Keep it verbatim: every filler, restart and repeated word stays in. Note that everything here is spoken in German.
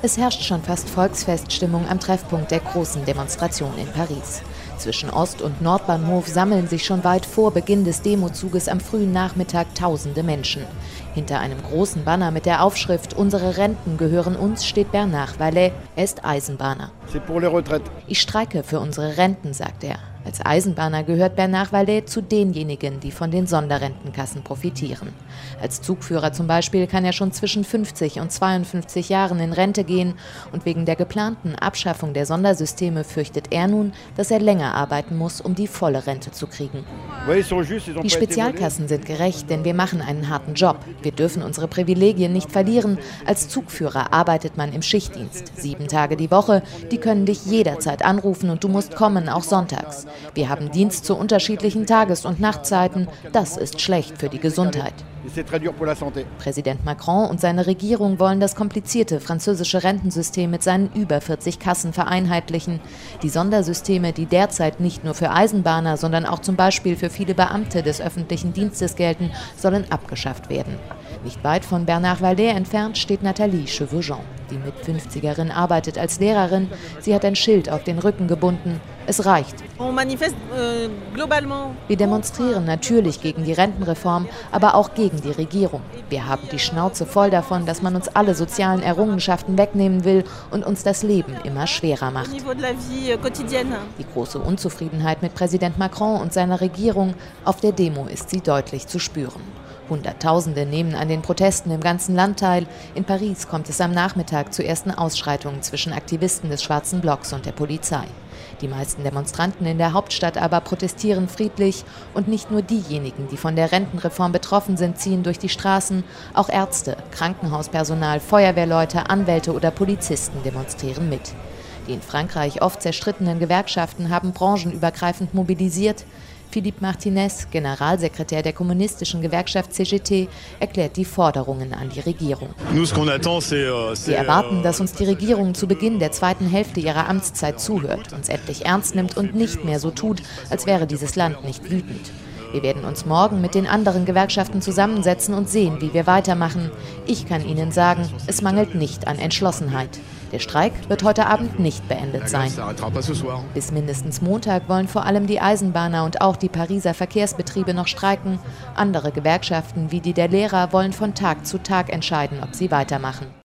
Es herrscht schon fast Volksfeststimmung am Treffpunkt der großen Demonstration in Paris. Zwischen Ost- und Nordbahnhof sammeln sich schon weit vor Beginn des Demozuges am frühen Nachmittag tausende Menschen. Hinter einem großen Banner mit der Aufschrift »Unsere Renten gehören uns« steht Bernard Vallet. Er ist Eisenbahner. Ich streike für unsere Renten, sagt er. Als Eisenbahner gehört Bernard Vallet zu denjenigen, die von den Sonderrentenkassen profitieren. Als Zugführer zum Beispiel kann er schon zwischen fünfzig und zweiundfünfzig Jahren in Rente gehen und wegen der geplanten Abschaffung der Sondersysteme fürchtet er nun, dass er länger arbeiten muss, um die volle Rente zu kriegen. Die Spezialkassen sind gerecht, denn wir machen einen harten Job. Wir dürfen unsere Privilegien nicht verlieren. Als Zugführer arbeitet man im Schichtdienst, sieben Tage die Woche. Die können dich jederzeit anrufen und du musst kommen, auch sonntags. Wir haben Dienst zu unterschiedlichen Tages- und Nachtzeiten. Das ist schlecht für die Gesundheit. Präsident Macron und seine Regierung wollen das komplizierte französische Rentensystem mit seinen über vierzig Kassen vereinheitlichen. Die Sondersysteme, die derzeit nicht nur für Eisenbahner, sondern auch zum Beispiel für viele Beamte des öffentlichen Dienstes gelten, sollen abgeschafft werden. Nicht weit von Bernard Vallet entfernt steht Nathalie Chevaujean. Die Mit-fünfzigerin arbeitet als Lehrerin. Sie hat ein Schild auf den Rücken gebunden. Es reicht. Wir demonstrieren natürlich gegen die Rentenreform, aber auch gegen die Regierung. Wir haben die Schnauze voll davon, dass man uns alle sozialen Errungenschaften wegnehmen will und uns das Leben immer schwerer macht. Die große Unzufriedenheit mit Präsident Macron und seiner Regierung, auf der Demo ist sie deutlich zu spüren. Hunderttausende nehmen an den Protesten im ganzen Land teil. In Paris kommt es am Nachmittag zu ersten Ausschreitungen zwischen Aktivisten des Schwarzen Blocks und der Polizei. Die meisten Demonstranten in der Hauptstadt aber protestieren friedlich. Und nicht nur diejenigen, die von der Rentenreform betroffen sind, ziehen durch die Straßen. Auch Ärzte, Krankenhauspersonal, Feuerwehrleute, Anwälte oder Polizisten demonstrieren mit. Die in Frankreich oft zerstrittenen Gewerkschaften haben branchenübergreifend mobilisiert. Philippe Martinez, Generalsekretär der kommunistischen Gewerkschaft C G T, erklärt die Forderungen an die Regierung. Wir erwarten, dass uns die Regierung zu Beginn der zweiten Hälfte ihrer Amtszeit zuhört, uns endlich ernst nimmt und nicht mehr so tut, als wäre dieses Land nicht wütend. Wir werden uns morgen mit den anderen Gewerkschaften zusammensetzen und sehen, wie wir weitermachen. Ich kann Ihnen sagen, es mangelt nicht an Entschlossenheit. Der Streik wird heute Abend nicht beendet sein. Bis mindestens Montag wollen vor allem die Eisenbahner und auch die Pariser Verkehrsbetriebe noch streiken. Andere Gewerkschaften wie die der Lehrer wollen von Tag zu Tag entscheiden, ob sie weitermachen.